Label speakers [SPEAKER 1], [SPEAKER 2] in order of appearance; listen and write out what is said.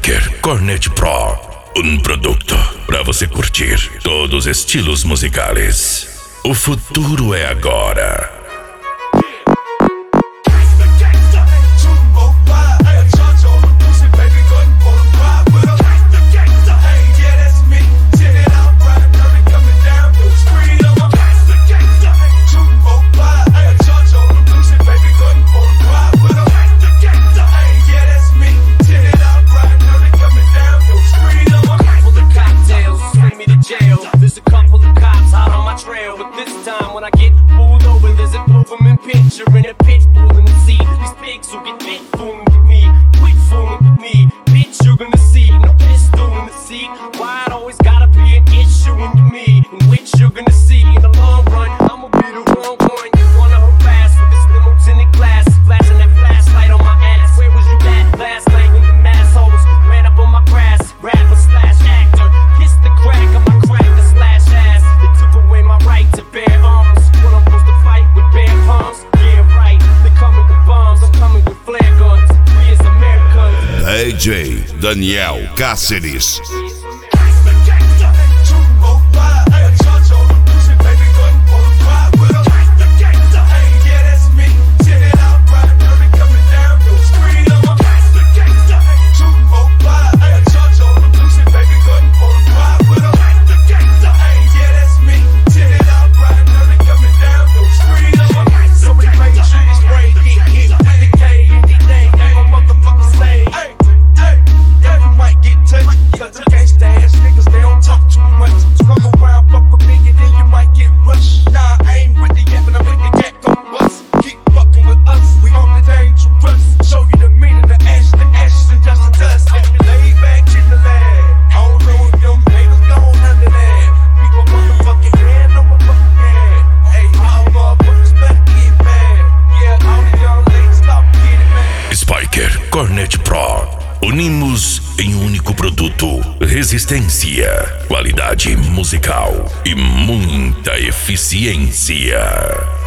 [SPEAKER 1] Spiker Cornet Pro, um produto para você curtir todos os estilos musicais. O futuro é agora.
[SPEAKER 2] In a pit bull in the sea. These pigs who get bit fooling with me. Quit fooling with me. Bitch, you're gonna see. No pistol in the seat. Why it always gotta be an issue in me? In which you're gonna see. In the long run, I'ma be the wrong one. You wanna harass with this limo tinted glass. Flashing that flashlight on my ass. Where was you at last night when the mass holes ran up on my grass? Rapper slash actor. Kiss the crack of my cracker slash ass. They took away my right to bear arms. When I'm supposed to fight with bare palms.
[SPEAKER 3] DJ Daniel Cáceres.
[SPEAKER 1] Cornet Pro. Unimos em um único produto. Resistência, qualidade musical e muita eficiência.